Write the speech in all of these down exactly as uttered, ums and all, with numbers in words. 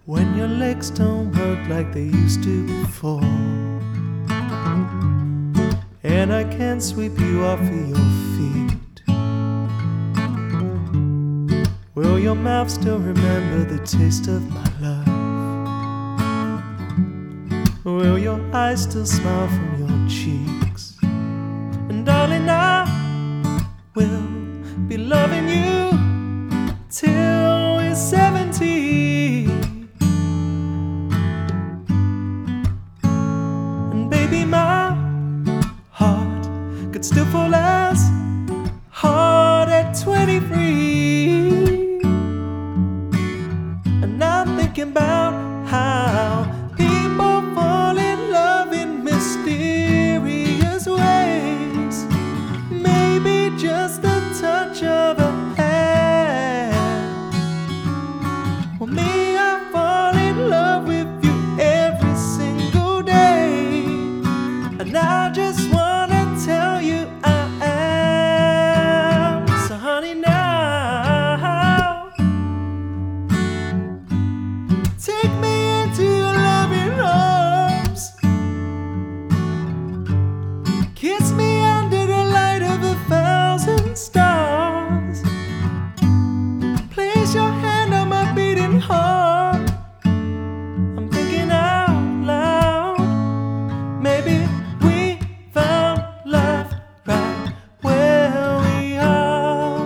when your legs don't work like they used to before, and I can't sweep you off of your feet. Will your mouth still remember the taste of my love? Will your eyes still smile from your cheeks? And darling, I will be loving you till we're seventy. And baby, my heart could still fall as hard at twenty-three. And I'm thinking about how people fall in love in mysterious ways. Maybe just a touch of a hand. Well, me, I fall in love with you every single day, and I just wanna tell you I am. So honey, now take me into your loving arms. Kiss me under the light of a thousand stars. Place your hand on my beating heart. I'm thinking out loud. Maybe we found love right where we are.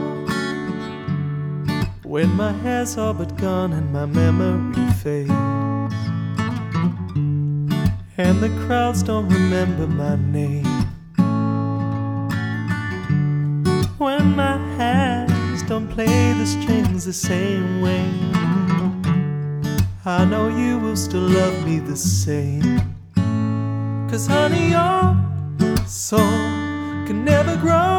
When my hair's all but gone and my memory fades, and the crowds don't remember my name, when my hands don't play the strings the same way, I know you will still love me the same. 'Cause honey, your soul can never grow